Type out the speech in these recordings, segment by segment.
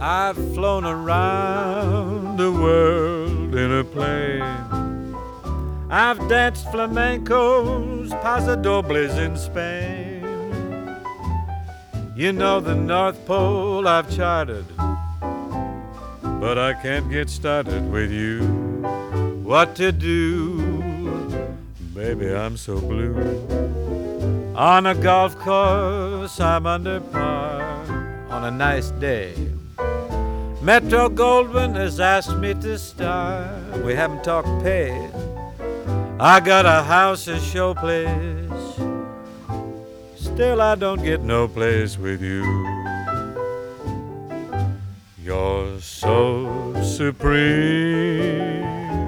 I've flown around the world in a plane. I've danced flamencos, pasodobles in Spain. You know the North Pole I've charted, but I can't get started with you. What to do? Baby, I'm so blue. On a golf course, I'm under par on a nice day. Metro Goldwyn has asked me to star. We haven't talked pay. I got a house, a showplace. Still, I don't get no place with you. You're so supreme.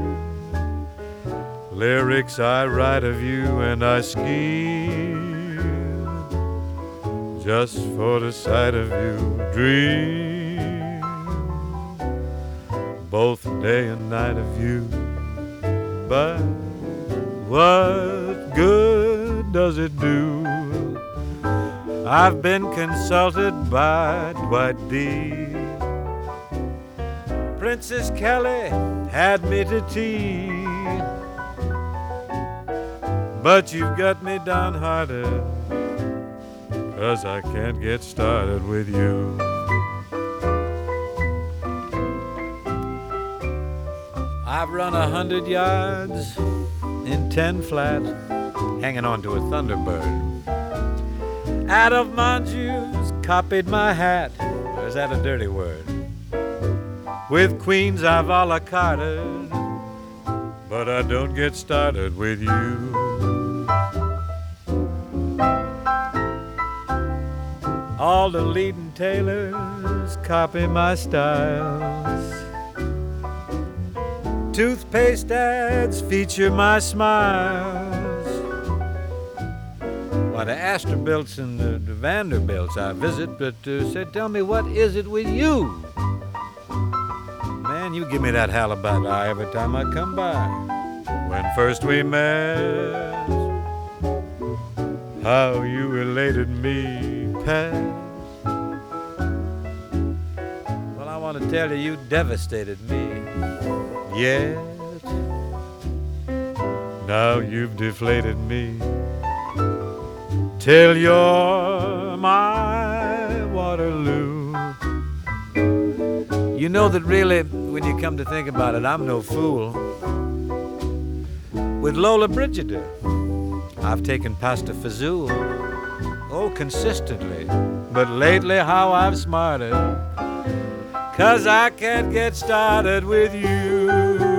Lyrics I write of you and I scheme just for the sight of you. Dream both day and night of you. But what good does it do? I've been consulted by Dwight D. Princess Kelly had me to tea. But you've got me downhearted, 'cause I can't get started with you. I've run 100 yards in 10 flat, hanging on to a Thunderbird. Out of Monju's copied my hat, or is that a dirty word? With Queens I've a la carted, but I don't get started with you. All the leading tailors copy my styles. Toothpaste ads feature my smiles. Why, the Astorbilts and the Vanderbilts I visit, but say, tell me, what is it with you? Man, you give me that halibut eye every time I come by. When first we met, how you elated me past. Well, I want to tell you, you devastated me. Yet, now you've deflated me till you're my Waterloo. You know that really, when you come to think about it, I'm no fool. With Lola Brigida, I've taken pasta fazool. Oh, consistently. But lately how I've smarted, 'cause I can't get started with you.